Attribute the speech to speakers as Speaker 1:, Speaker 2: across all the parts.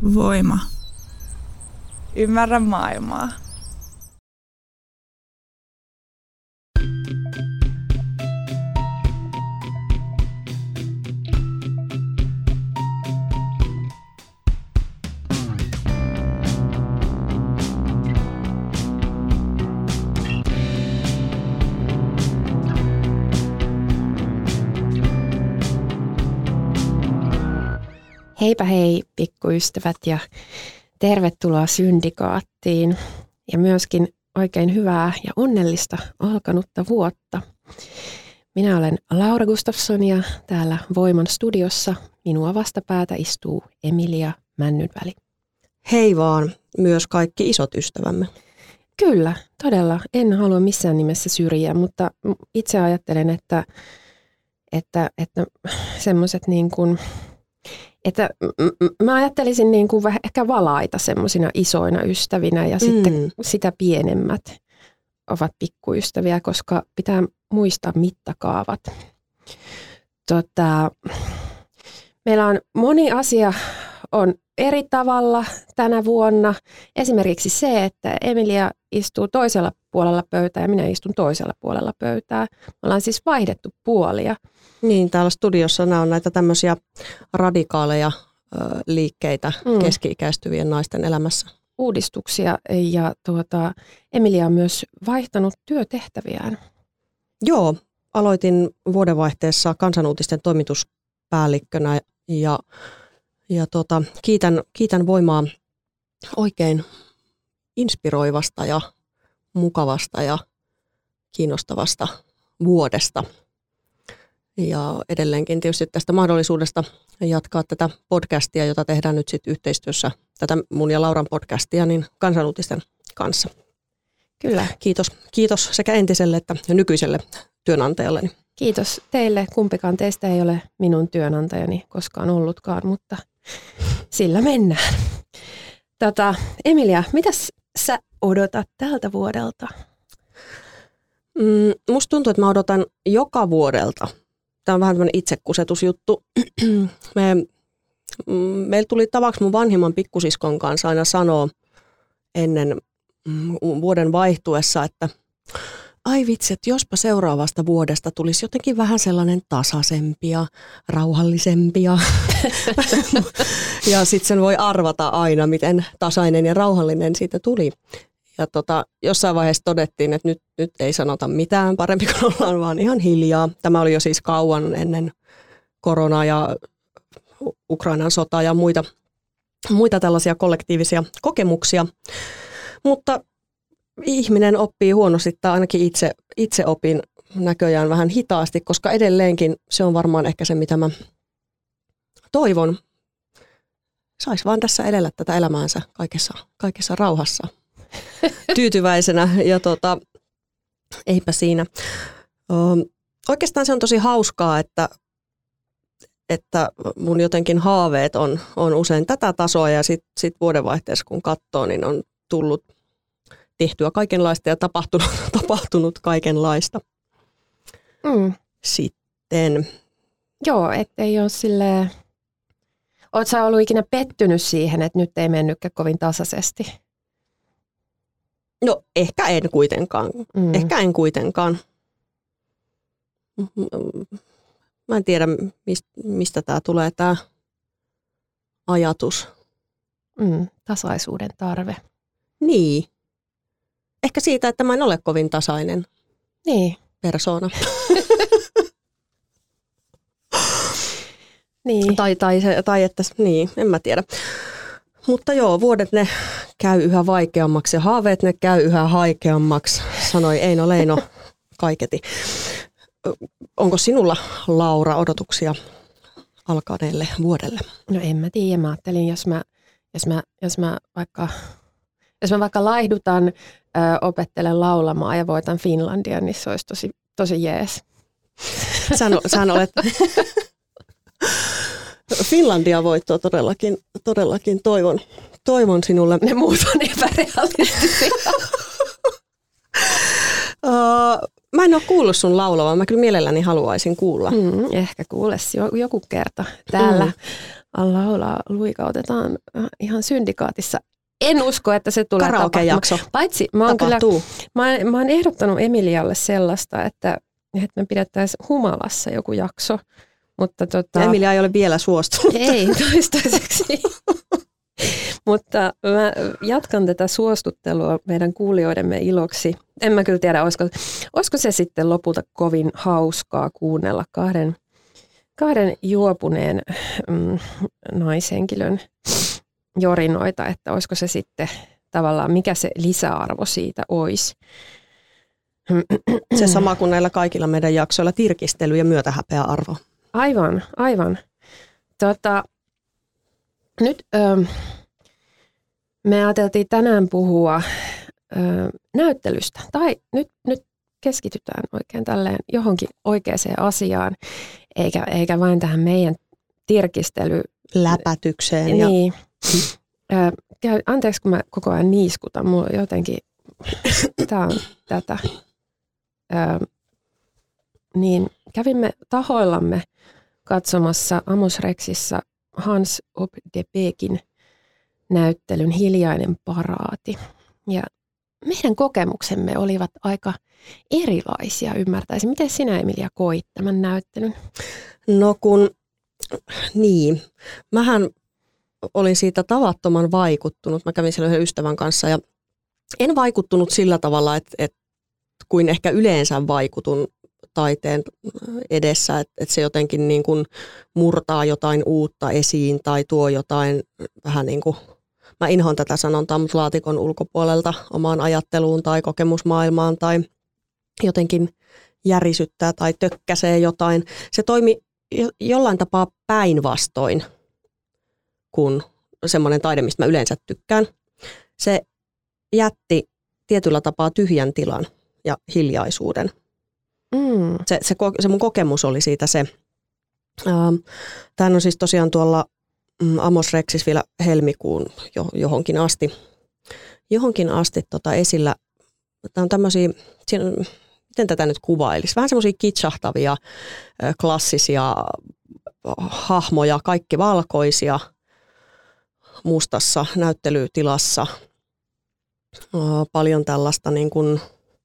Speaker 1: Voima. Ymmärrä maailmaa.
Speaker 2: Heipä hei pikkuystävät ja tervetuloa Syndikaattiin ja myöskin oikein hyvää ja onnellista alkanutta vuotta. Minä olen Laura Gustafsson ja täällä Voiman studiossa minua vastapäätä istuu Emilia Männynväli.
Speaker 3: Hei vaan myös kaikki isot ystävämme.
Speaker 2: Kyllä, todella. En halua missään nimessä syrjiä, mutta itse ajattelen, että semmoiset niin kuin... Että mä ajattelisin niin kuin ehkä valaita semmoisina isoina ystävinä ja sitten sitä pienemmät ovat pikkuystäviä, koska pitää muistaa mittakaavat. Meillä on moni asia on eri tavalla tänä vuonna. Esimerkiksi se, että Emilia istuu toisella puolella pöytää ja minä istun toisella puolella pöytää. Me ollaan siis vaihdettu puolia.
Speaker 3: Niin, täällä studiossa nämä on näitä tämmöisiä radikaaleja liikkeitä keski-ikäistyvien naisten elämässä.
Speaker 2: Uudistuksia ja Emilia on myös vaihtanut työtehtäviään.
Speaker 3: Joo, aloitin vuodenvaihteessa Kansanuutisten toimituspäällikkönä ja kiitän Voimaa oikein inspiroivasta ja mukavasta ja kiinnostavasta vuodesta. Ja edelleenkin tietysti tästä mahdollisuudesta jatkaa tätä podcastia, jota tehdään nyt sitten yhteistyössä, tätä mun ja Lauran podcastia, niin Kansanuutisten kanssa.
Speaker 2: Kyllä.
Speaker 3: Kiitos sekä entiselle että nykyiselle työnantajalleni.
Speaker 2: Kiitos teille. Kumpikaan teistä ei ole minun työnantajani koskaan ollutkaan, mutta sillä mennään. Emilia, mitäs sä odotat tältä vuodelta?
Speaker 3: Musta tuntuu, että mä odotan joka vuodelta. Tämä on vähän tämmöinen itsekusetusjuttu. Meillä tuli tavaksi mun vanhimman pikkusiskon kanssa aina sanoa ennen vuoden vaihtuessa, että ai vitsi, että jospa seuraavasta vuodesta tulisi jotenkin vähän sellainen tasaisempi ja rauhallisempi. Ja sitten sen voi arvata aina, miten tasainen ja rauhallinen siitä tuli. Ja jossain vaiheessa todettiin, että nyt ei sanota mitään, parempi kuin ollaan vaan ihan hiljaa. Tämä oli jo siis kauan ennen koronaa ja Ukrainan sotaa ja muita tällaisia kollektiivisia kokemuksia. Mutta ihminen oppii huonosti, tai ainakin itse opin näköjään vähän hitaasti, koska edelleenkin se on varmaan ehkä se, mitä mä toivon. Sais vaan tässä edellä tätä elämäänsä kaikessa rauhassa. Tyytyväisenä ja eipä siinä. Oikeastaan se on tosi hauskaa, että mun jotenkin haaveet on usein tätä tasoa ja sit vuodenvaihteessa kun katsoo, niin on tullut tehtyä kaikenlaista ja tapahtunut kaikenlaista. Sitten.
Speaker 2: Joo, ettei ole silleen, oot sä ollut ikinä pettynyt siihen, että nyt ei mennytkään kovin tasaisesti?
Speaker 3: No ehkä en kuitenkaan. Mä en tiedä, mistä tämä tulee tämä ajatus.
Speaker 2: Tasaisuuden tarve.
Speaker 3: Niin. Ehkä siitä, että mä en ole kovin tasainen persoona.
Speaker 2: Niin.
Speaker 3: Tai että, niin, en mä tiedä. Mutta joo, vuodet ne käy yhä vaikeammaksi ja haaveet ne käy yhä haikeammaksi, sanoi Eino Leino kaiketi. Onko sinulla, Laura, odotuksia alkaneelle vuodelle?
Speaker 2: No en mä tiedä. Mä ajattelin, jos mä vaikka laihdutan, opettelen laulamaan ja voitan Finlandia, niin se olisi tosi jees.
Speaker 3: Sä olet Finlandia voittoa todellakin toivon sinulle.
Speaker 2: Ne muut on epärealistisia.
Speaker 3: Mä en ole kuullut sun laulavaa, mä kyllä mielelläni haluaisin kuulla.
Speaker 2: Ehkä kuules joku kerta täällä laulaa luikautetaan ihan syndikaatissa. En usko, että se tulee
Speaker 3: Karaoke-jakso.
Speaker 2: Paitsi mä oon ehdottanut Emilialle sellaista, että me pidettäisiin humalassa joku jakso. Mutta
Speaker 3: Emilia ei ole vielä suostunut.
Speaker 2: Ei, toistaiseksi. Mutta mä jatkan tätä suostuttelua meidän kuulijoidemme iloksi. En mä kyllä tiedä, olisiko se sitten lopulta kovin hauskaa kuunnella kahden juopuneen naishenkilön jorinoita, että olisiko se sitten tavallaan, mikä se lisäarvo siitä olisi.
Speaker 3: Se sama kuin näillä kaikilla meidän jaksoilla, tirkistely ja myötähäpeäarvo.
Speaker 2: Aivan. Nyt me ajateltiin tänään puhua näyttelystä. Tai nyt keskitytään oikein tälleen johonkin oikeaan asiaan, eikä vain tähän meidän
Speaker 3: läpätykseen.
Speaker 2: Niin. Anteeksi, kun mä koko ajan niiskutan. Mulla jotenkin, tää on tätä. Niin kävimme tahoillamme katsomassa Amos Rexissa Hans op de Beekin näyttelyn Hiljainen paraati. Ja meidän kokemuksemme olivat aika erilaisia, ymmärtäisin. Miten sinä, Emilia, koit tämän näyttelyn?
Speaker 3: No mähän olin siitä tavattoman vaikuttunut. Mä kävin siellä yhden ystävän kanssa ja en vaikuttunut sillä tavalla, että kuin ehkä yleensä vaikutun taiteen edessä, että se jotenkin niin kuin murtaa jotain uutta esiin tai tuo jotain vähän niin kuin, mä inhoan tätä sanontaa, mutta laatikon ulkopuolelta omaan ajatteluun tai kokemusmaailmaan tai jotenkin järisyttää tai tökkäsee jotain. Se toimi jollain tapaa päinvastoin kuin semmoinen taide, mistä mä yleensä tykkään. Se jätti tietyllä tapaa tyhjän tilan ja hiljaisuuden. Se mun kokemus oli siitä se. Tämä on siis tosiaan tuolla Amos Rexissä vielä helmikuun johonkin asti esillä. Tämä on tämmöisiä, miten tätä nyt kuvailisi? Vähän semmoisia kitsahtavia, klassisia hahmoja, kaikki valkoisia, mustassa näyttelytilassa. Paljon tällaista niin kuin,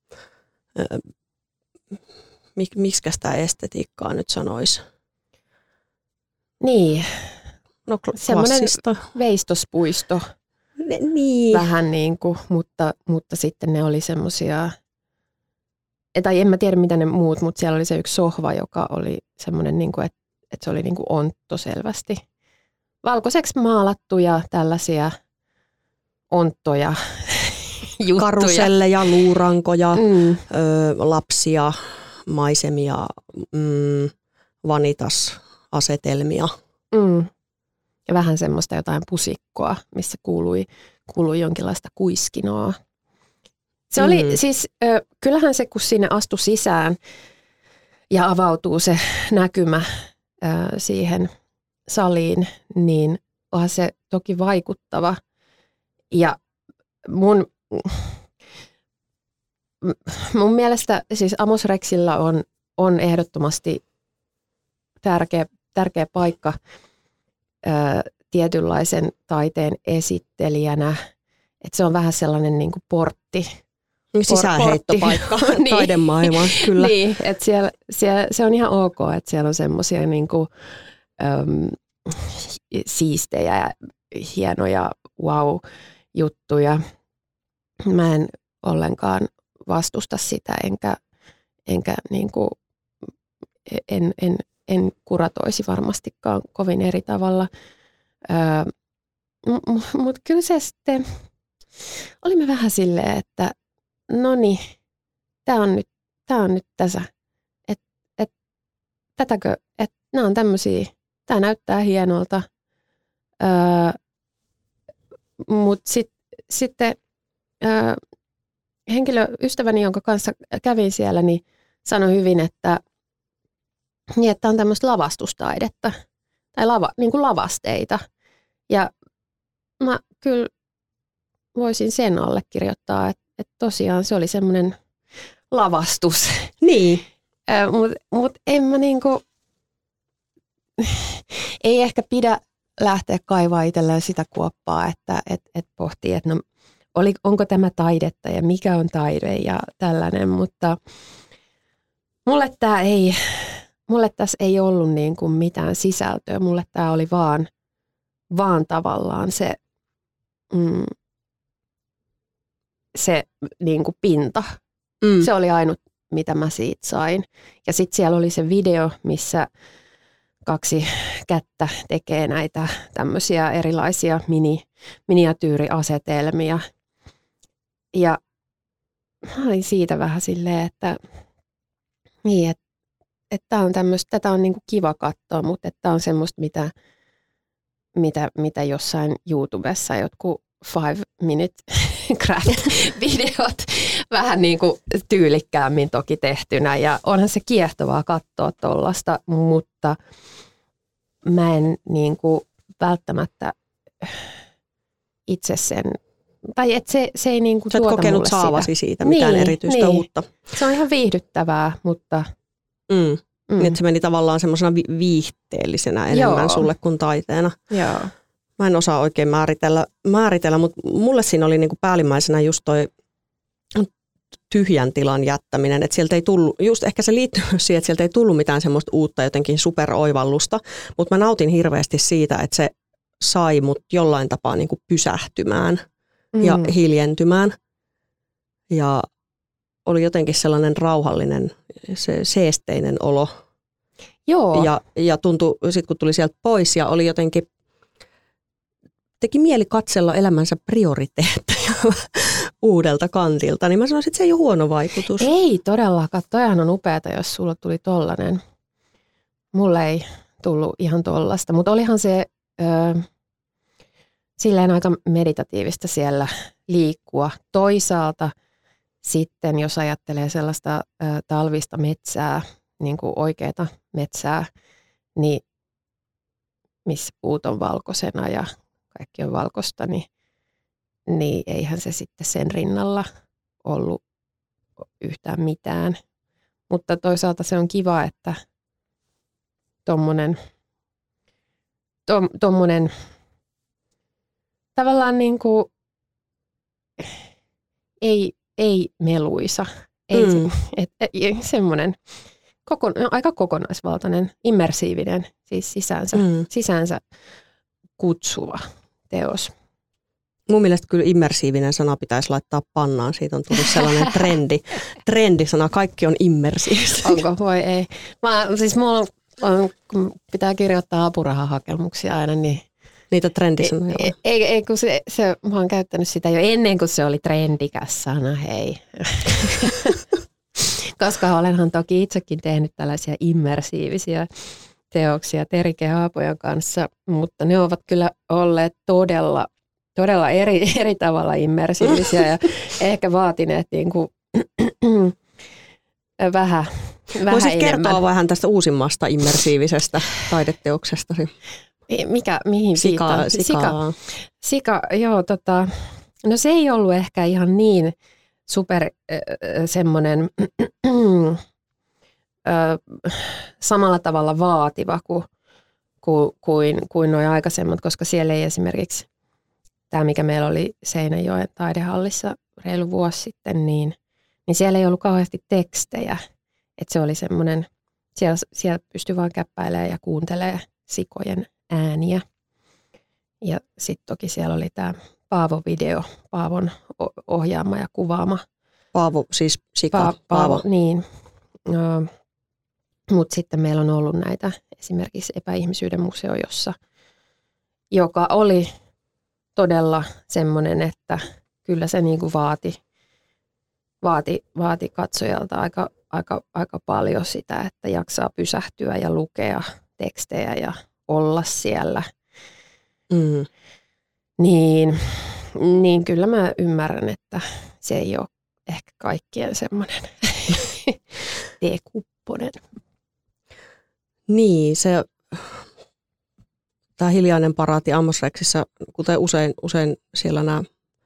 Speaker 3: miksikä sitä estetiikkaa nyt sanoisi?
Speaker 2: Niin,
Speaker 3: no
Speaker 2: semmoinen veistospuisto.
Speaker 3: Niin.
Speaker 2: Vähän niin kuin, mutta sitten ne oli semmoisia, tai en mä tiedä mitä ne muut, mutta siellä oli se yksi sohva, joka oli semmoinen, niin kuin, että se oli niin kuin ontto selvästi. Valkoiseksi maalattuja tällaisia onttoja juttuja.
Speaker 3: Karuselleja, luurankoja, lapsia, maisemia, vanitas-asetelmia.
Speaker 2: Ja vähän semmoista jotain pusikkoa, missä kuului jonkinlaista kuiskinoa. Se oli siis, kyllähän se kun sinne astui sisään ja avautuu se näkymä siihen saliin, niin onhan se toki vaikuttava. Ja mun mielestä siis Amos Rexillä on ehdottomasti tärkeä paikka tietynlaisen taiteen esittelijänä. Että se on vähän sellainen niin kuin portti.
Speaker 3: Sisäänheittopaikka taidemaailmaan, kyllä.
Speaker 2: Niin, että se on ihan ok, että siellä on semmoisia niin kuin siistejä ja hienoja wow-juttuja. Mä en ollenkaan vastusta sitä, enkä niin kuin, en kuratoisi varmastikaan kovin eri tavalla. Mutta kyllä se sitten, olimme vähän silleen, että noniin, tämä on nyt tässä, että tätäkö, että nämä on tämmöisiä, tämä näyttää hienolta, mutta sitten ystäväni, jonka kanssa kävin siellä, niin sanoi hyvin, että on tämmöistä lavastustaidetta tai niin kuin lavasteita. Ja mä kyllä voisin sen allekirjoittaa, että tosiaan se oli semmoinen lavastus.
Speaker 3: Niin.
Speaker 2: Mut en mä niinku, ei ehkä pidä lähteä kaivaa itselleen sitä kuoppaa, että pohtii, että no, onko tämä taidetta ja mikä on taide ja tällainen, mutta mulle tässä ei ollut niin kuin mitään sisältöä, mulle tämä oli vaan tavallaan se niin kuin pinta. Se oli ainut, mitä mä siitä sain. Ja sitten siellä oli se video, missä 2 kättä tekee näitä tämmöisiä erilaisia miniatyyriasetelmia. Ja mä olin siitä vähän silleen, että niin, että on tätä on niinku kiva katsoa, mutta että on semmoista, mitä jossain YouTubessa jotkut 5-minute craft-videot vähän niin kuin tyylikkäämmin toki tehtynä. Ja onhan se kiehtovaa katsoa tuollaista, mutta mä en niin kuin välttämättä itse sen, tai että se ei niin kuin tuota mulle sitä. Sä et kokenut
Speaker 3: saavasi siitä mitään erityistä uutta.
Speaker 2: Se on ihan viihdyttävää, mutta
Speaker 3: Niin, että se meni tavallaan semmoisena viihteellisenä enemmän sulle kuin taiteena.
Speaker 2: Joo.
Speaker 3: Mä en osaa oikein määritellä, mutta mulle siinä oli niinku päällimmäisenä just toi tyhjän tilan jättäminen. Että sieltä ei tullut, just ehkä se liittyy myös siihen, että sieltä ei tullut mitään semmoista uutta jotenkin superoivallusta. Mutta mä nautin hirveästi siitä, että se sai mut jollain tapaa niinku pysähtymään ja hiljentymään. Ja oli jotenkin sellainen rauhallinen, seesteinen olo.
Speaker 2: Joo.
Speaker 3: Ja tuntui, sit kun tuli sieltä pois ja oli jotenkin, teki mieli katsella elämänsä prioriteetteja uudelta kantilta, niin mä sanoisin, että se ei ole huono vaikutus.
Speaker 2: Ei todellakaan, toihan on upeata, jos sulla tuli tollanen. Mulle ei tullut ihan tollasta, mutta olihan se silleen aika meditatiivista siellä liikkua. Toisaalta sitten, jos ajattelee sellaista talvista metsää, niin kuin oikeaa metsää, niin missä puut on valkoisena ja kaikki on valkoista, niin eihän se sitten sen rinnalla ollut yhtään mitään. Mutta toisaalta se on kiva, että tommonen tavallaan niin kuin ei meluisa, semmoinen aika kokonaisvaltainen, immersiivinen, siis sisäänsä kutsuva teos.
Speaker 3: Mun mielestä kyllä immersiivinen sana pitäisi laittaa pannaan. Siitä on tullut sellainen trendisana. Kaikki on immersiivistä.
Speaker 2: Onko? Voi ei. Mulla kun pitää kirjoittaa apurahahakemuksia aina, niin
Speaker 3: niitä trendisanoja.
Speaker 2: Ei kun mä oon käyttänyt sitä jo ennen kuin se oli trendikäs sana, hei. Koska olenhan toki itsekin tehnyt tällaisia immersiivisiä teoksia Terike Haapojan kanssa, mutta ne ovat kyllä olleet todella eri tavalla immersiivisiä ja ehkä vaatineet niin kuin vähän
Speaker 3: voisit kertoa vähän tästä uusimmasta immersiivisestä taideteoksestasi?
Speaker 2: Mihin viittaan? Sika, joo, no se ei ollut ehkä ihan niin super semmoinen samalla tavalla vaativa kuin nuo aikaisemmat, koska siellä ei esimerkiksi tämä, mikä meillä oli Seinäjoen taidehallissa reilu vuosi sitten, niin siellä ei ollut kauheasti tekstejä. Että se oli semmoinen, siellä pystyi vaan käppäilemään ja kuuntelemaan sikojen ääniä. Ja sitten toki siellä oli tämä Paavo-video, Paavon ohjaama ja kuvaama.
Speaker 3: Paavo, siis sika, Paavo.
Speaker 2: Niin. Mutta sitten meillä on ollut näitä esimerkiksi Epäihmisyyden museo, joka oli todella semmoinen, että kyllä se niinku vaati katsojalta aika paljon sitä, että jaksaa pysähtyä ja lukea tekstejä ja olla siellä. Niin kyllä mä ymmärrän, että se ei ole ehkä kaikkien semmoinen teekupponen.
Speaker 3: Niin, tämä hiljainen paraati Amos Rexissa, kuten usein siellä nämä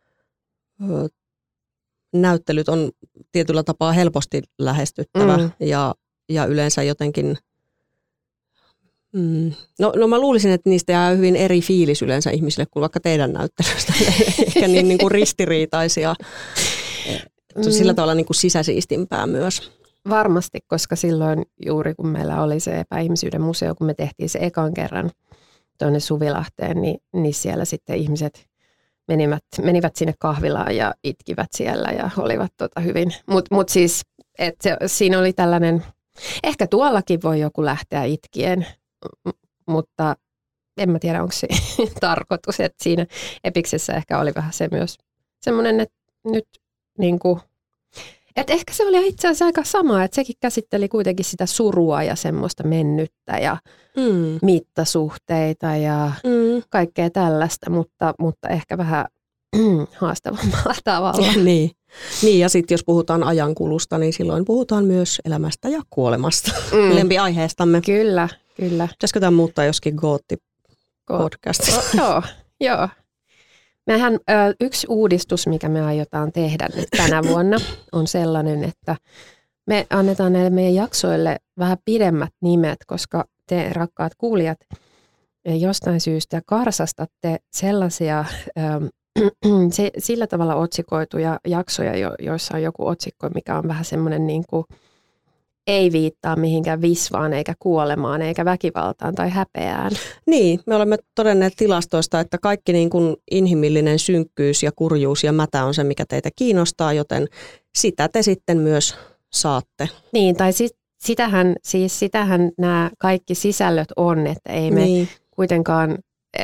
Speaker 3: näyttelyt on tietyllä tapaa helposti lähestyttävä ja yleensä jotenkin No mä luulisin, että niistä jää hyvin eri fiilis yleensä ihmisille kuin vaikka teidän näyttelystä. Ehkä niin kuin ristiriitaisia. Se on sillä tavalla niin kuin sisäsiistimpää myös.
Speaker 2: Varmasti, koska silloin juuri kun meillä oli se epäihmisyyden museo, kun me tehtiin se ekan kerran tuonne Suvilahteen, niin siellä sitten ihmiset menivät sinne kahvilaan ja itkivät siellä ja olivat hyvin. Mut siis, siinä oli tällainen, ehkä tuollakin voi joku lähteä itkien, mutta en mä tiedä, onko se tarkoitus, että siinä Epiksessä ehkä oli vähän se myös semmoinen, että nyt niin kuin, että ehkä se oli itse asiassa aika sama, että sekin käsitteli kuitenkin sitä surua ja semmoista mennyttä ja mittasuhteita ja kaikkea tällaista, mutta ehkä vähän haastavammalla tavalla.
Speaker 3: Niin, ja sitten jos puhutaan ajankulusta, niin silloin puhutaan myös elämästä ja kuolemasta. Lempiaiheestamme.
Speaker 2: Kyllä.
Speaker 3: Pitäisikö tämä muuttaa joskin Gootti-podcastista?
Speaker 2: Joo. Mehän yksi uudistus, mikä me aiotaan tehdä nyt tänä vuonna, on sellainen, että me annetaan näille meidän jaksoille vähän pidemmät nimet, koska te, rakkaat kuulijat, jostain syystä karsastatte sellaisia sillä tavalla otsikoituja jaksoja, joissa on joku otsikko, mikä on vähän semmoinen niin kuin ei viittaa mihinkään visvaan eikä kuolemaan eikä väkivaltaan tai häpeään.
Speaker 3: Niin, me olemme todenneet tilastoista, että kaikki niin kuin inhimillinen synkkyys ja kurjuus ja mätä on se, mikä teitä kiinnostaa, joten sitä te sitten myös saatte.
Speaker 2: Niin, tai sitähän nämä kaikki sisällöt on, että ei me kuitenkaan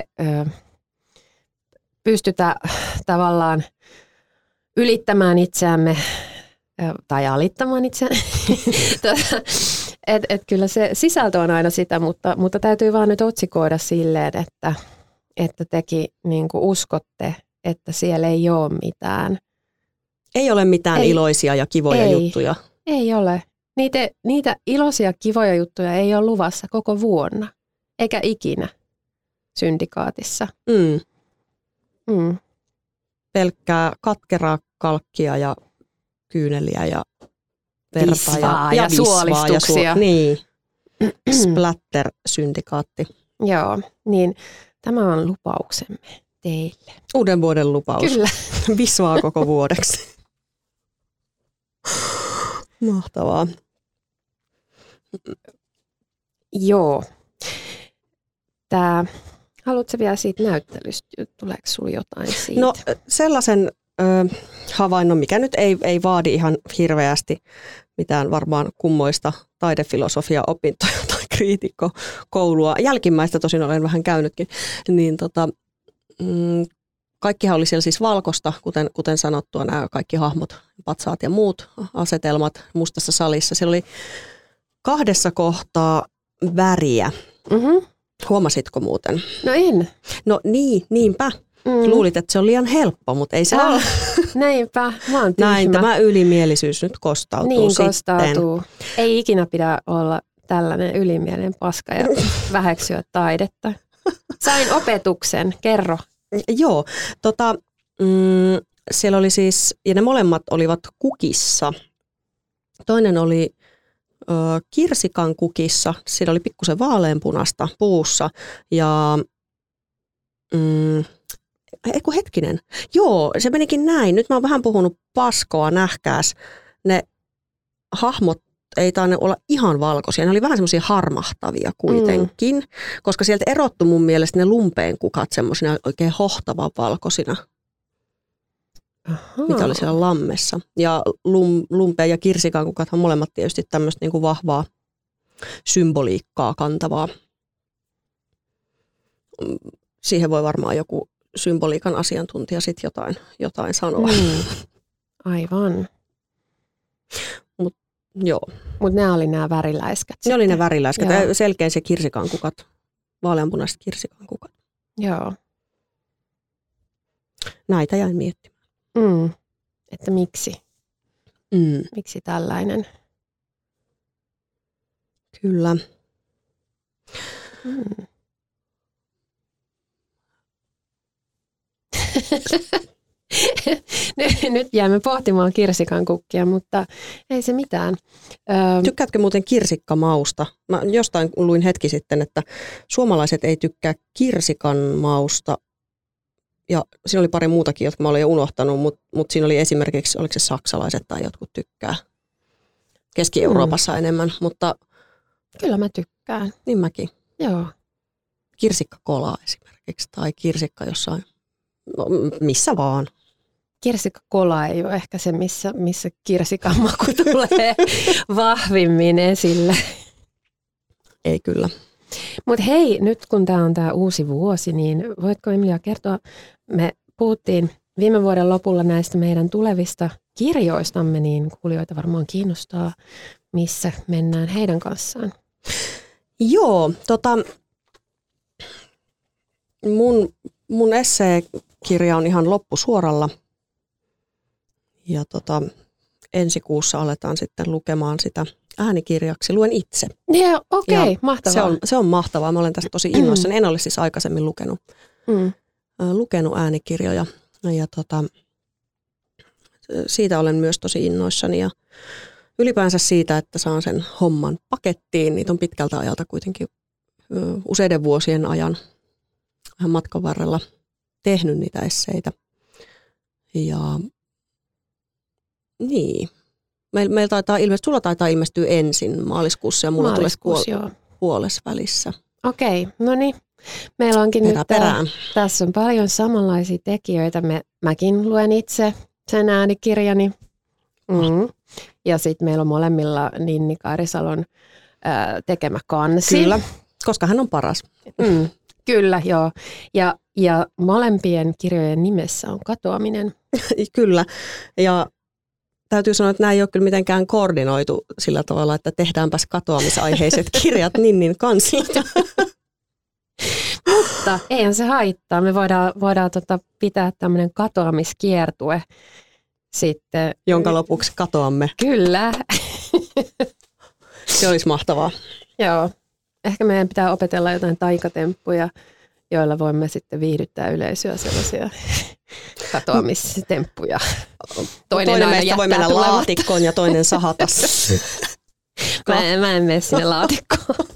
Speaker 2: pystytä tavallaan ylittämään itseämme tai alittamaan itseään. Et kyllä se sisältö on aina sitä, mutta täytyy vaan nyt otsikoida silleen, että tekin niin kuin uskotte, että siellä ei ole mitään.
Speaker 3: Ei ole mitään iloisia ja kivoja juttuja.
Speaker 2: Ei ole. Niitä iloisia kivoja juttuja ei ole luvassa koko vuonna, eikä ikinä syndikaatissa.
Speaker 3: Pelkkää katkeraa kalkkia ja kyyneliä ja verta
Speaker 2: visvaa
Speaker 3: ja
Speaker 2: suolistuksia.
Speaker 3: Niin, splatter-syndikaatti.
Speaker 2: Joo, niin tämä on lupauksemme teille.
Speaker 3: Uuden vuoden lupaus.
Speaker 2: Kyllä.
Speaker 3: Visvaa koko vuodeksi. Mahtavaa.
Speaker 2: Joo. Haluatko vielä siitä näyttelystä? Tuleeko sinulla jotain siitä?
Speaker 3: No sellaisen havainnon, mikä nyt ei vaadi ihan hirveästi mitään varmaan kummoista taidefilosofia-opintoja tai kriitikkokoulua. Jälkimmäistä tosin olen vähän käynytkin. Niin kaikkihan oli siellä siis valkosta, kuten sanottua, nämä kaikki hahmot, patsaat ja muut asetelmat mustassa salissa. Siellä oli 2 kohtaa väriä. Huomasitko muuten?
Speaker 2: No en.
Speaker 3: No niinpä. Luulit, että se on liian helppo, mutta ei se ole.
Speaker 2: Näinpä, mä oon tyhmä.
Speaker 3: Näin tämä ylimielisyys nyt kostautuu
Speaker 2: niin
Speaker 3: sitten.
Speaker 2: Kostautuu. Ei ikinä pidä olla tällainen ylimielinen paska ja väheksyä taidetta. Sain opetuksen, kerro.
Speaker 3: Joo, siellä oli siis, ja ne molemmat olivat kukissa. Toinen oli kirsikan kukissa, siinä oli pikkusen vaaleanpunasta puussa ja hetkinen. Joo, se menikin näin. Nyt mä oon vähän puhunut paskoa, nähkääs. Ne hahmot ei tainne olla ihan valkoisia. Ne oli vähän semmoisia harmahtavia kuitenkin, koska sieltä erottu mun mielestä ne lumpeen kukat semmoisina oikein hohtavan valkoisina. Aha. Mitä oli siellä lammessa. Ja lumpeen ja kirsikan kukathan molemmat tietysti tämmöistä niin kuin vahvaa symboliikkaa kantavaa. Siihen voi varmaan joku symboliikan asiantuntija sitten jotain sanoa.
Speaker 2: Aivan.
Speaker 3: Joo.
Speaker 2: Mutta nämä oli nämä väriläiskät.
Speaker 3: Ne oli ne väriläiskät. Selkeä se kirsikan kukat. Vaaleanpunaiset kirsikan kukat.
Speaker 2: Joo.
Speaker 3: Näitä jäin miettimään.
Speaker 2: Että miksi? Miksi tällainen?
Speaker 3: Kyllä.
Speaker 2: Nyt jäämme pohtimaan kirsikan kukkia, mutta ei se mitään.
Speaker 3: Tykkäätkö muuten kirsikkamausta? Mä jostain luin hetki sitten, että suomalaiset ei tykkää kirsikan mausta. Ja siinä oli pari muutakin, jotka mä olin jo unohtanut, mutta siinä oli esimerkiksi, oliko se saksalaiset tai jotkut tykkää Keski-Euroopassa enemmän, mutta...
Speaker 2: Kyllä mä tykkään.
Speaker 3: Niin mäkin.
Speaker 2: Joo.
Speaker 3: Kirsikkakolaa esimerkiksi tai kirsikka jossain, no, missä vaan.
Speaker 2: Kirsikkakola ei ole ehkä se, missä kirsikan maku tulee vahvimmin esille.
Speaker 3: Ei kyllä.
Speaker 2: Mutta hei, nyt kun tämä on tämä uusi vuosi, niin voitko Emilia kertoa, me puhuttiin viime vuoden lopulla näistä meidän tulevista kirjoistamme, niin kuulijoita varmaan kiinnostaa, missä mennään heidän kanssaan.
Speaker 3: Joo, mun esseekirja on ihan loppusuoralla ja ensi kuussa aletaan sitten lukemaan sitä äänikirjaksi. Luen itse.
Speaker 2: Okei, mahtavaa.
Speaker 3: Se on mahtavaa. Mä olen tästä tosi innoissani. En ole siis aikaisemmin lukenut äänikirjoja ja siitä olen myös tosi innoissani ja ylipäänsä siitä, että saan sen homman pakettiin. Niitä on pitkältä ajalta kuitenkin useiden vuosien ajan vähän matkan varrella tehnyt niitä esseitä. Ja niin. Meillä sulla taitaa ilmestyä ensin maaliskuussa ja mulla tulee puolesvälissä.
Speaker 2: Okei, no niin. Meillä onkin tässä on paljon samanlaisia tekijöitä. Mäkin luen itse sen äänikirjani. Ja sitten meillä on molemmilla Ninni Kaarisalon tekemä kansi.
Speaker 3: Kyllä, koska hän on paras.
Speaker 2: Kyllä, joo. Ja molempien kirjojen nimessä on katoaminen.
Speaker 3: Kyllä, ja täytyy sanoa, että nämä ei ole kyllä mitenkään koordinoitu sillä tavalla, että tehdäänpäs katoamisaiheiset kirjat Ninnin kansilta.
Speaker 2: Mutta eihän se haittaa. Me voidaan pitää tämmöinen katoamiskiertue sitten.
Speaker 3: Jonka lopuksi katoamme.
Speaker 2: Kyllä.
Speaker 3: Se olisi mahtavaa.
Speaker 2: Joo. Ehkä meidän pitää opetella jotain taikatemppuja, joilla voimme sitten viihdyttää yleisöä sellaisia katoamistemppuja. Toinen meistä voi mennä laatikkoon ja toinen sahata. Mä en mene sinne laatikkoon.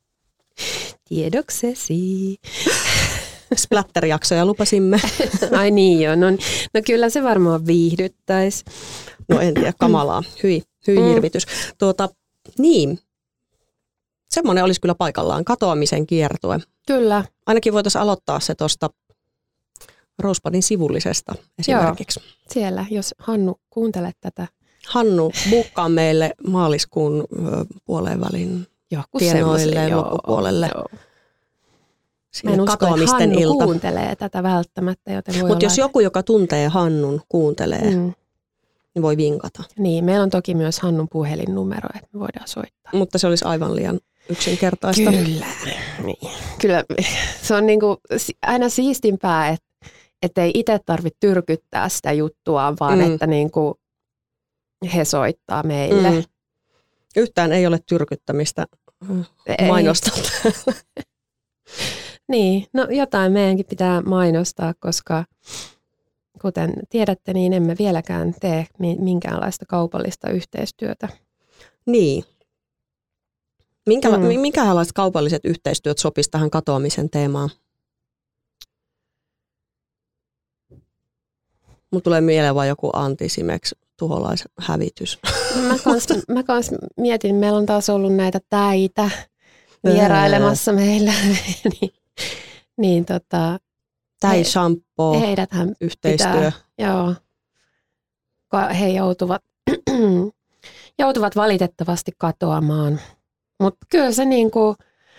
Speaker 2: Tiedoksesi.
Speaker 3: Splatter-jaksoja lupasimme.
Speaker 2: Ai niin joo, no kyllä se varmaan viihdyttäisi.
Speaker 3: No en tiedä, kamalaa. Hyi hirvitys. Niin, semmoinen olisi kyllä paikallaan, katoamisen kiertue.
Speaker 2: Kyllä.
Speaker 3: Ainakin voitaisiin aloittaa se tuosta Rosebuddin sivullisesta esimerkiksi.
Speaker 2: Joo, siellä, jos Hannu kuuntelet tätä.
Speaker 3: Hannu, buukkaa meille maaliskuun puoleen välin tienoille loppupuolelle.
Speaker 2: Joo. Mä en usko, että Hannu kuuntelee tätä välttämättä, joten voi
Speaker 3: Mutta jos joku, joka tuntee Hannun, kuuntelee, niin voi vinkata.
Speaker 2: Niin, meillä on toki myös Hannun puhelinnumero, että me voidaan soittaa.
Speaker 3: Mutta se olisi aivan liian yksinkertaista.
Speaker 2: Kyllä. Niin. Kyllä se on niinku aina siistimpää, että ei itse tarvitse tyrkyttää sitä juttua, vaan että niinku he soittaa meille.
Speaker 3: Yhtään ei ole tyrkyttämistä mainostaa.
Speaker 2: Niin, no jotain meidänkin pitää mainostaa, koska kuten tiedätte, niin emme vieläkään tee minkäänlaista kaupallista yhteistyötä.
Speaker 3: Niin. Minkälaiset kaupalliset yhteistyöt sopisi tähän katoamisen teemaan? Mulla tulee mieleen vain joku Anticimex tuholaishävitys.
Speaker 2: Mä kans mietin, meillä on taas ollut näitä täitä vierailemassa meillä.
Speaker 3: Tai shampoo,
Speaker 2: heidäthän
Speaker 3: yhteistyö.
Speaker 2: Pitää, joo. He joutuvat valitettavasti katoamaan. Mutta kyllä se niinku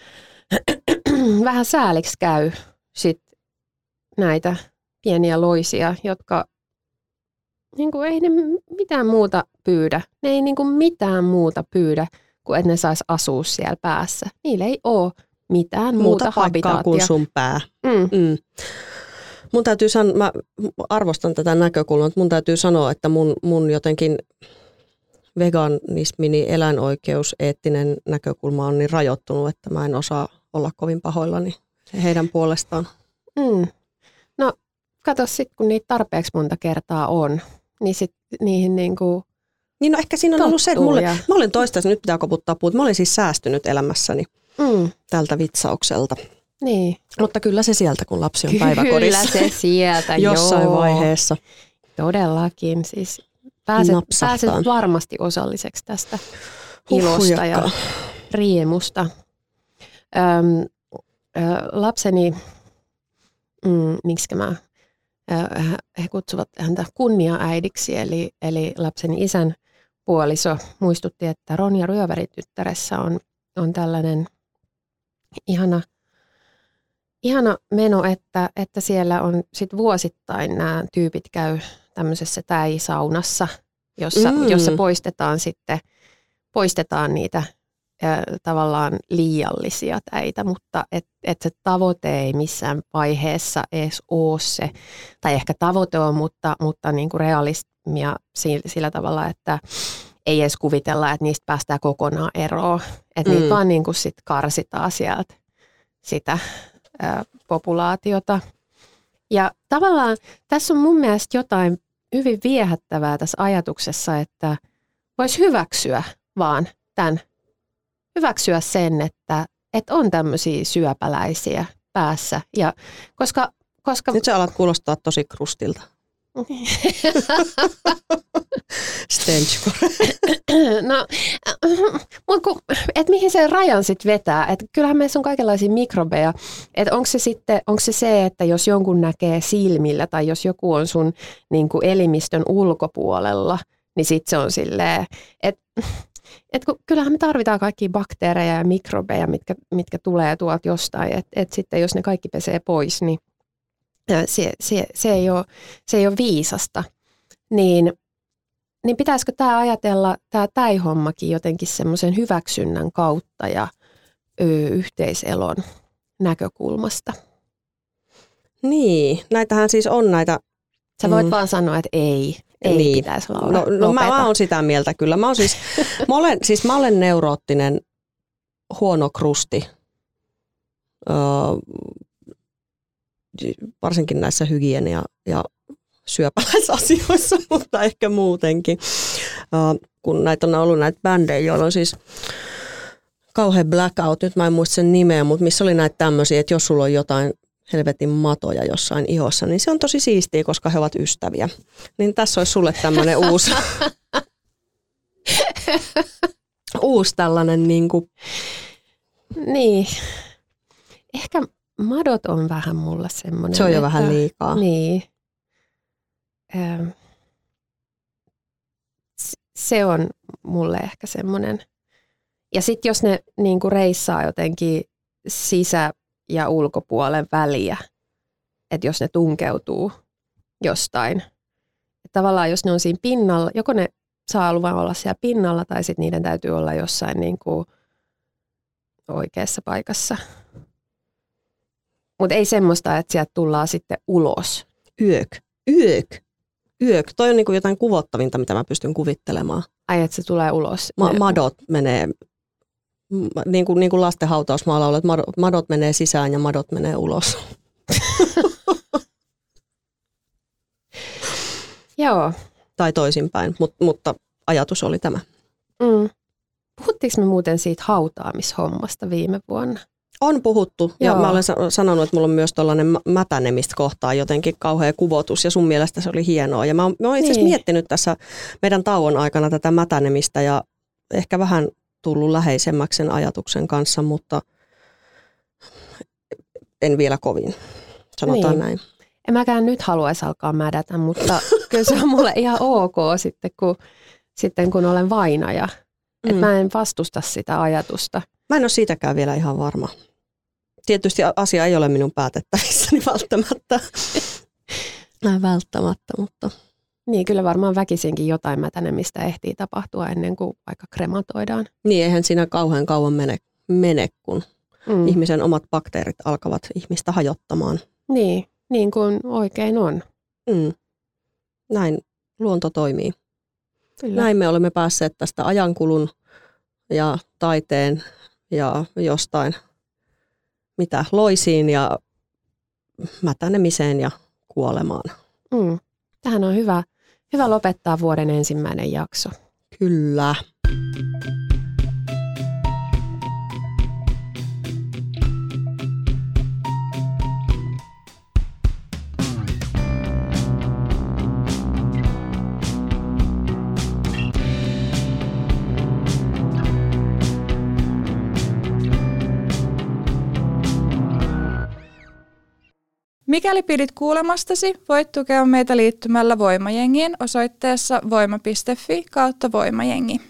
Speaker 2: vähän sääliksi käy sit näitä pieniä loisia, jotka niinku ei ne mitään muuta pyydä. Ne ei niinku mitään muuta pyydä, kuin että ne sais asua siellä päässä. Niillä ei ole mitään muuta
Speaker 3: paikkaa kuin sun pää. Mun täytyy sanoa, mä arvostan tätä näkökulmaa, mutta mun täytyy sanoa, että mun jotenkin veganismini, eläinoikeus, eettinen näkökulma on niin rajoittunut, että mä en osaa olla kovin pahoillani heidän puolestaan.
Speaker 2: No kato sitten, kun niitä tarpeeksi monta kertaa on, niin sitten niihin niinku
Speaker 3: Niin no ehkä siinä on ollut se, että
Speaker 2: tottuu ja
Speaker 3: mä olen toistaiseksi, nyt pitää koputtaa puut, mä olen siis säästynyt elämässäni tältä vitsaukselta.
Speaker 2: Niin.
Speaker 3: Mutta kyllä se sieltä, kun lapsi on päiväkodissa.
Speaker 2: Kyllä se sieltä,
Speaker 3: jossain vaiheessa.
Speaker 2: Todellakin, siis pääset varmasti osalliseksi tästä ilosta ja riemusta. Lapseni, he kutsuvat häntä kunnia-äidiksi, eli lapseni isän puoliso muistutti, että Ronja Ryövärityttäressä on tällainen ihana meno, että siellä on sit vuosittain nämä tyypit käy tämmöisessä täisaunassa, jossa poistetaan niitä tavallaan liiallisia täitä, mutta et se tavoite ei missään vaiheessa edes ole se, tai ehkä tavoite on, mutta niin kuin realismia sillä tavalla, että ei edes kuvitella, että niistä päästään kokonaan eroon, että niitä vaan niin kuin sit karsitaan sieltä sitä populaatiota. Ja tavallaan tässä on mun mielestä jotain hyvin viehättävää tässä ajatuksessa, että voisi hyväksyä vaan tämän. Hyväksyä sen, että on tämmöisiä syöpäläisiä päässä. Ja koska
Speaker 3: nyt sä alat kuulostaa tosi krustilta. Stenchcore.
Speaker 2: No, mutta mihin se rajan sitten vetää? Et kyllähän meissä on kaikenlaisia mikrobeja. Onko se, että jos jonkun näkee silmillä tai jos joku on sun niin kuin elimistön ulkopuolella, niin sitten se on silleen, että kyllähän me tarvitaan kaikkia bakteereja ja mikrobeja, mitkä tulee tuolta jostain. Et sitten jos ne kaikki pesee pois, niin se ei ole viisasta. Niin pitäisikö tämä ajatella, tämä hommakin jotenkin semmoisen hyväksynnän kautta ja yhteiselon näkökulmasta?
Speaker 3: Niin, näitähän siis on näitä.
Speaker 2: Sä voit vaan sanoa, että ei niin pitäisi olla.
Speaker 3: No mä oon sitä mieltä kyllä. Mä olen neuroottinen huono krusti. Varsinkin näissä hygienia- ja syöpäläisasioissa, mutta ehkä muutenkin. Kun näitä on ollut näitä bändejä, joilla on siis kauhean blackout, nyt mä en muista sen nimeä, mutta missä oli näitä tämmöisiä, että jos sulla on jotain helvetin matoja jossain ihossa, niin se on tosi siistiä, koska he ovat ystäviä. Niin tässä olisi sulle tämmöinen uusi tällainen niinku.
Speaker 2: Niin. Ehkä madot on vähän mulla semmoinen.
Speaker 3: Se on jo vähän liikaa.
Speaker 2: Niin. Se on mulle ehkä semmoinen. Ja sitten jos ne niinku reissaa jotenkin sisä- ja ulkopuolen väliä, että jos ne tunkeutuu jostain. Et tavallaan jos ne on siinä pinnalla, joko ne saa luvan olla siellä pinnalla tai sitten niiden täytyy olla jossain niinku oikeassa paikassa. Mutta ei semmoista, että sieltä tullaan sitten ulos.
Speaker 3: Yök. Toi on niinku jotain kuvottavinta, mitä mä pystyn kuvittelemaan.
Speaker 2: Ai, että se tulee ulos.
Speaker 3: Madot menee, niin kuin lasten hautausmaalla on, että madot menee sisään ja madot menee ulos.
Speaker 2: Joo.
Speaker 3: Tai toisinpäin, mutta ajatus oli tämä.
Speaker 2: Puhuttiinko me muuten siitä hautaamishommasta viime vuonna?
Speaker 3: On puhuttu. Joo. Ja mä olen sanonut, että mulla on myös tollainen mätänemistä kohtaan jotenkin kauhea kuvotus ja sun mielestä se oli hienoa. Ja mä oon itse asiassa miettinyt tässä meidän tauon aikana tätä mätänemistä ja ehkä vähän tullut läheisemmäksi sen ajatuksen kanssa, mutta en vielä kovin. Sanotaan näin.
Speaker 2: En mäkään nyt haluaisi alkaa mädätä, mutta kyllä se on mulle ihan ok sitten kun olen vainaja. Että mä en vastusta sitä ajatusta.
Speaker 3: Mä en ole siitäkään vielä ihan varma. Tietysti asia ei ole minun päätettävissäni välttämättä, mutta.
Speaker 2: Niin, kyllä varmaan väkisinkin jotain mätänemistä ehtii tapahtua ennen kuin vaikka krematoidaan.
Speaker 3: Niin, eihän siinä kauhean kauan mene kun ihmisen omat bakteerit alkavat ihmistä hajottamaan.
Speaker 2: Niin kuin oikein on.
Speaker 3: Näin luonto toimii.
Speaker 2: Kyllä.
Speaker 3: Näin me olemme päässeet tästä ajankulun ja taiteen ja jostain loisiin ja mätänemiseen ja kuolemaan.
Speaker 2: Tähän on hyvä lopettaa vuoden ensimmäinen jakso.
Speaker 3: Kyllä.
Speaker 1: Mikäli pidit kuulemastasi, voit tukea meitä liittymällä Voimajengiin osoitteessa voima.fi/voimajengi.